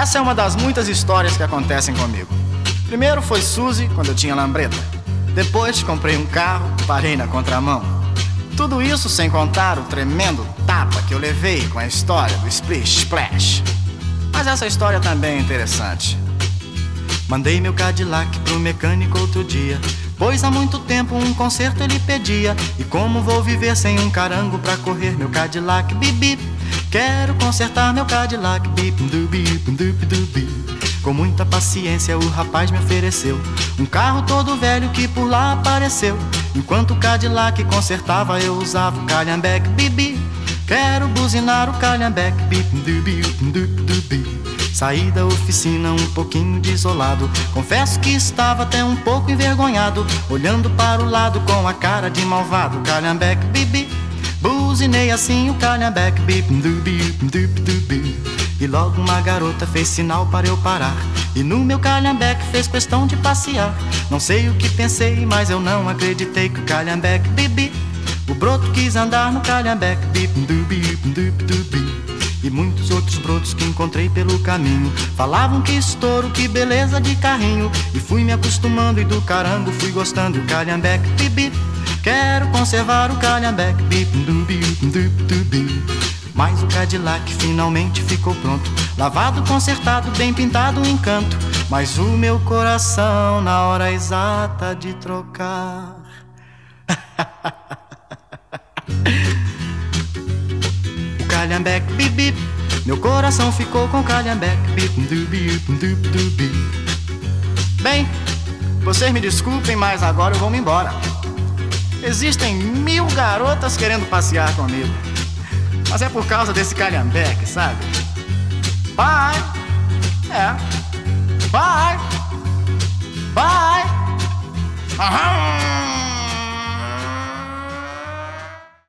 Essa é uma das muitas histórias que acontecem comigo. Primeiro foi Suzy, quando eu tinha lambreta. Depois comprei um carro, parei na contramão. Tudo isso sem contar o tremendo tapa que eu levei com a história do Splish Splash. Mas essa história também é interessante. Mandei meu Cadillac pro mecânico outro dia, pois há muito tempo um conserto ele pedia. E como vou viver sem um carango pra correr meu Cadillac, bip bip? Quero consertar meu Cadillac, bip dubi dubi dubi. Com muita paciência o rapaz me ofereceu um carro todo velho que por lá apareceu. Enquanto o Cadillac consertava eu usava o calhambeque, bibi. Quero buzinar o calhambeque, bip dubi dubi dubi. Saí da oficina um pouquinho desolado, confesso que estava até um pouco envergonhado, olhando para o lado com a cara de malvado, calhambeque, bibi. Buzinei assim o calhambeque, bip dubi dubi dubi. E logo uma garota fez sinal para eu parar, e no meu calhambeque fez questão de passear. Não sei o que pensei, mas eu não acreditei que o calhambeque, bibi. O broto quis andar no calhambeque, bip dubi dubi dubi. E muitos outros brotos que encontrei pelo caminho falavam que estouro, que beleza de carrinho. E fui me acostumando e do carango fui gostando do calhambeque, bibi. Quero conservar o calhambeque, bip dubi dubi dubi. Mas o Cadillac finalmente ficou pronto, lavado, consertado, bem pintado, um encanto. Mas o meu coração na hora exata de trocar o calhambeque, bip bip. Meu coração ficou com o calhambeque, bip dubi dubi dubi. Bem, vocês me desculpem, mas agora eu vou me embora. Existem 1000 garotas querendo passear comigo, mas é por causa desse calhambeque, sabe? Bye! Bye! Bye! Aham!